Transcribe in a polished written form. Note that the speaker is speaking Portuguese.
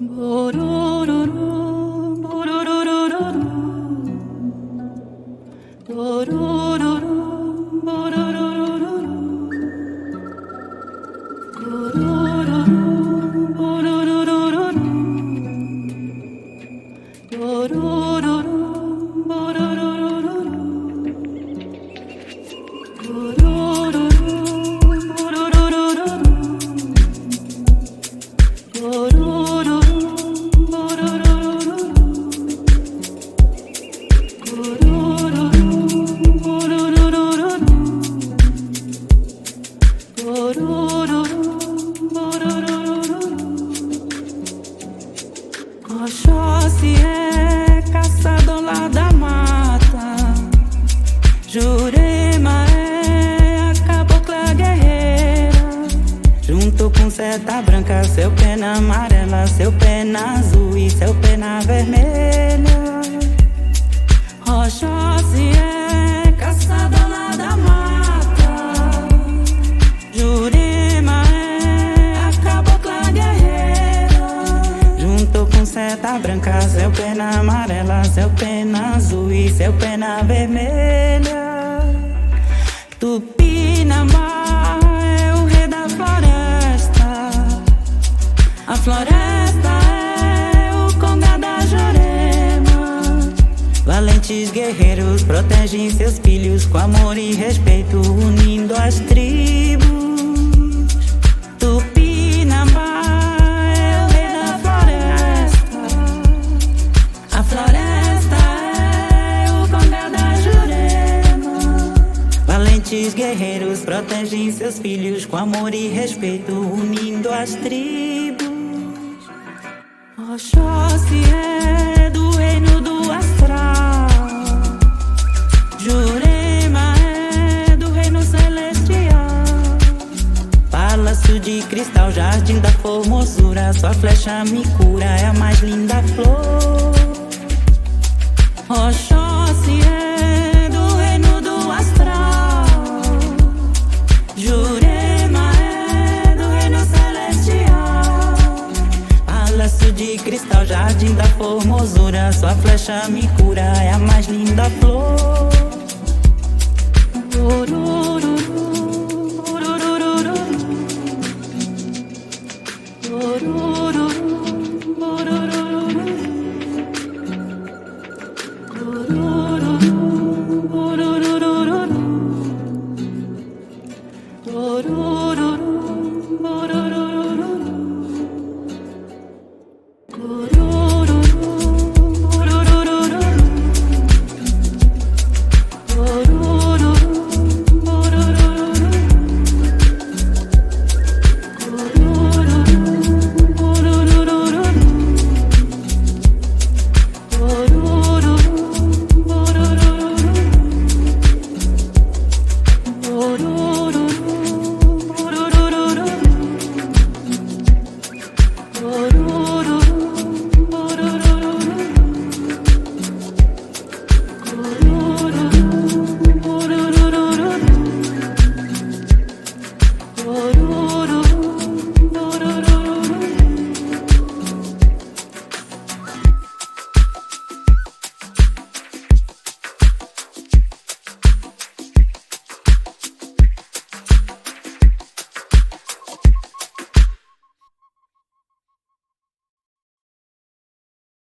Oxóssi é caçador lá da mata. Jurema é a cabocla guerreira. Junto com seta branca, seu pé na amarela, seu pé na azul e seu pé na vermelha. Oxóssi é caçador lá da mata. Jurema é a cabocla guerreira. Junto com seta branca, seu pé na amarela, seu pé na azul e seu pé na vermelha. Tupinambá é o rei da floresta. A floresta é o Conga da Jurema. Valentes guerreiros protegem seus filhos com amor e respeito, unindo as tribos. Tupinambá é o rei da floresta. A floresta é o Conga da Jurema. Valentes guerreiros protegem seus filhos com amor e respeito, unindo as tribos. Oxóssi é do reino do astral. Jurema é do reino celestial. Palácio de cristal, jardim da formosura. Sua flecha me cura, é a mais linda flor. Oxóssi é do reino do astral. Jurema é do reino celestial. Palácio de cristal, jardim da formosura. Sua flecha me cura, é a mais linda flor.